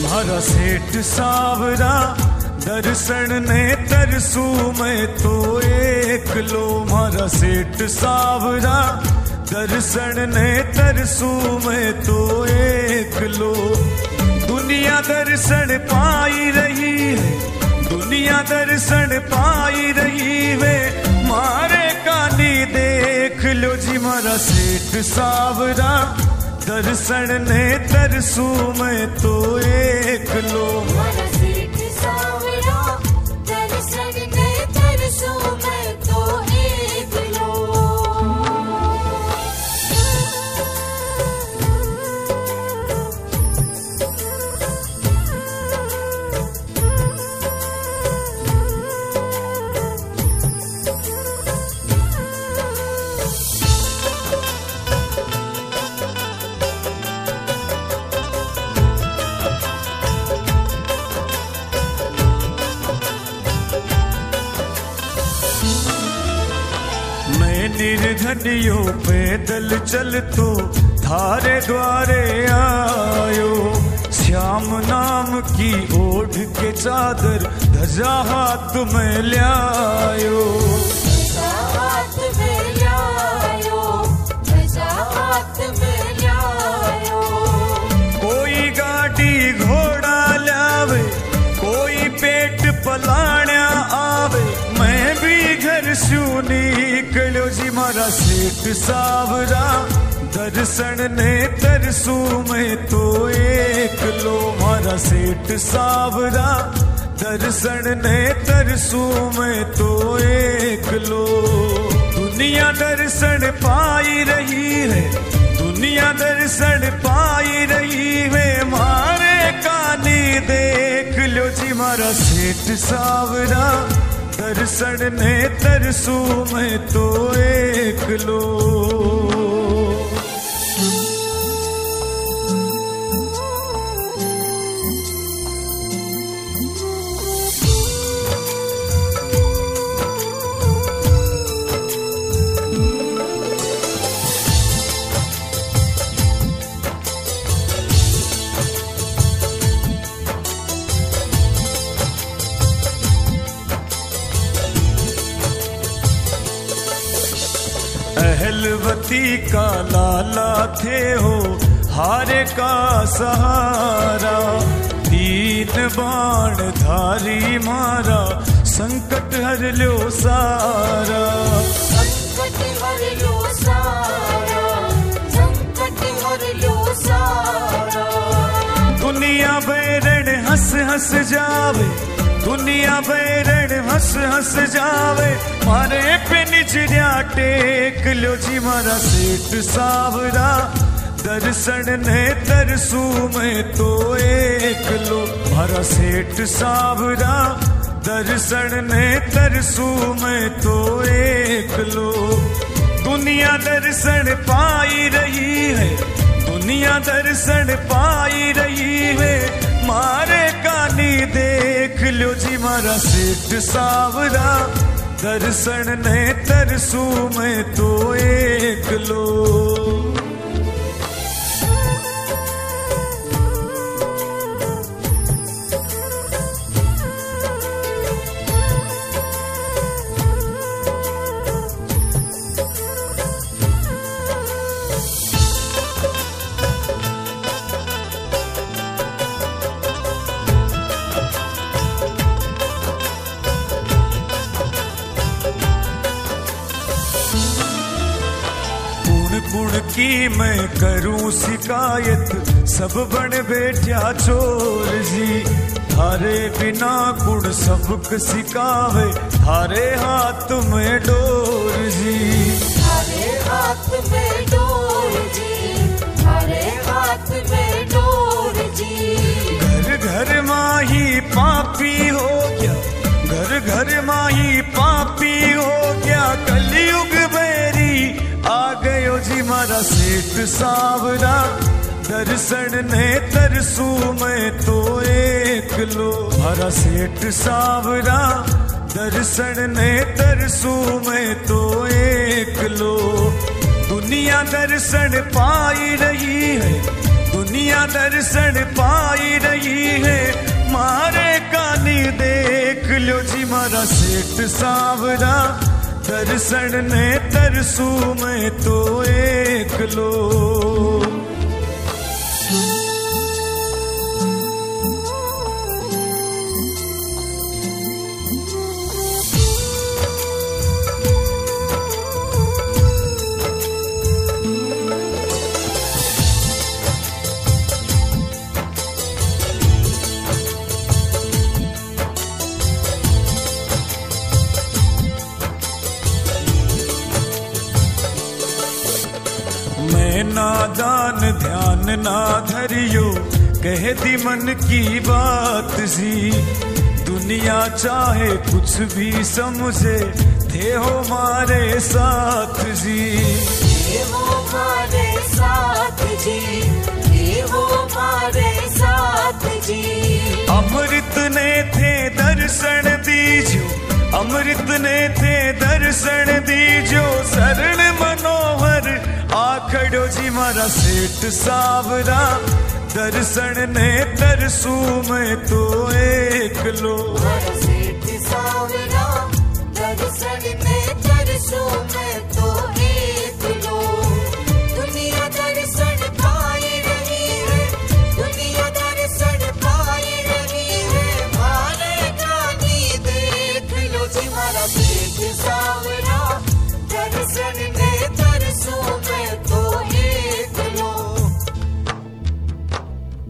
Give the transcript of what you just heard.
मारा सेठ सावरा दर्शन ने तरसू मैं तो एक लो। मारा सेठ सावरा दर्शन ने तरसू मैं तो एक लो। दुनिया दर्शन पाई रही है, दुनिया दर्शन पाई रही वे मारे कानी देख लो जी। मारा सेठ सावरा दर्शन ने तरसू मैं तो एक लो। मारा सेठ सावरा दर्शन ने तरसू मैं तो एक लो। निर्धनियों पैदल चल तो थारे द्वारे आयो। श्याम नाम की ओढ़ के चादर ध्वजा हाथ में ल्यायो। ध्वजा हाथ में ल्यायो, ध्वजा हाथ में ल्यायो। कोई गाड़ी घोड़ा लावे, कोई पेट पलाण्या आवे, मैं भी घर से निकलो जी। मारा सेठ सावरा दर्शन ने तरसू मैं तो एक लो। मारा सेठ सावरा दर्शन ने तरसू मैं तो एक लो। दुनिया दर्शन पाई रही है, दुनिया दर्शन पाई रही है मारे कानी देख लो जी। मारा सेठ सावरा दर्शन ने तरसू मैं तो एक लो। अहलवती का लाला थे हो हारे का सहारा। तीन बाण धारी मारा संकट हर लो सारा। संकट हर लो सारा, संकट हर लो सारा। दुनिया बैरण हंस हंस जावे, दुनिया बैरण हंस हंस जावे मारे पे निचरिया टेक लो जी। मारा सेठ सावरा दर्शन ने तरसू मैं तो एक लो। मारा सेठ सावरा दर्शन ने तरसू मैं तो एक लो। दुनिया दर्शन पाई रही है, दुनिया दर्शन पाई रही है मारे कानी देख लो जी। मारा सेठ सावरा दर्शन ने तरसू मैं तो एक लो। गुण की मैं करूं शिकायत, सब बन बैठा चोर जी। थारे बिना गुण सबक सिखावे, थारे हाथ में डोर जी। थारे हाथ में डोर जी, थारे हाथ में डोर जी। घर घर माही पापी हो गया, घर घर माही पापी हो गया। कलयुग बैरी आ गयो जी। मारा सेठ सावरा दर्शन ने तरसू मैं तो एक लो। मारा सेठ सावरा दर्शन ने तरसू मैं तो लो। दुनिया दर्शन पाई रही है, दुनिया दुनिया दर्शन पाई रही है, मारे कानी देख लो जी मारा सेठ सावरा, दर्शन ने तरसू में तो एक लो। मैं नादान ध्यान ना धरियो, कह दी मन की बात जी, दुनिया चाहे कुछ भी समझे, थे हो मारे साथ जी, थे हो मारे साथ जी, थे हो मारे साथ जी। अमृत ने थे दर्शन दीजो, अमृत ने थे दर्शन दीजो, शरण मनोहर आखड़ो जी मारा सेठ सावरा, दर्शन ने तरसू में तो एक लो। मारा सेठ सावरा, दर्शन ने तरसू में तो एक लो। दुनिया दर्शन पाई रही है, दुनिया दर्शन पाई रही है, मारे गानी देख लो जी मारा सेठ सावरा, दर्शन ने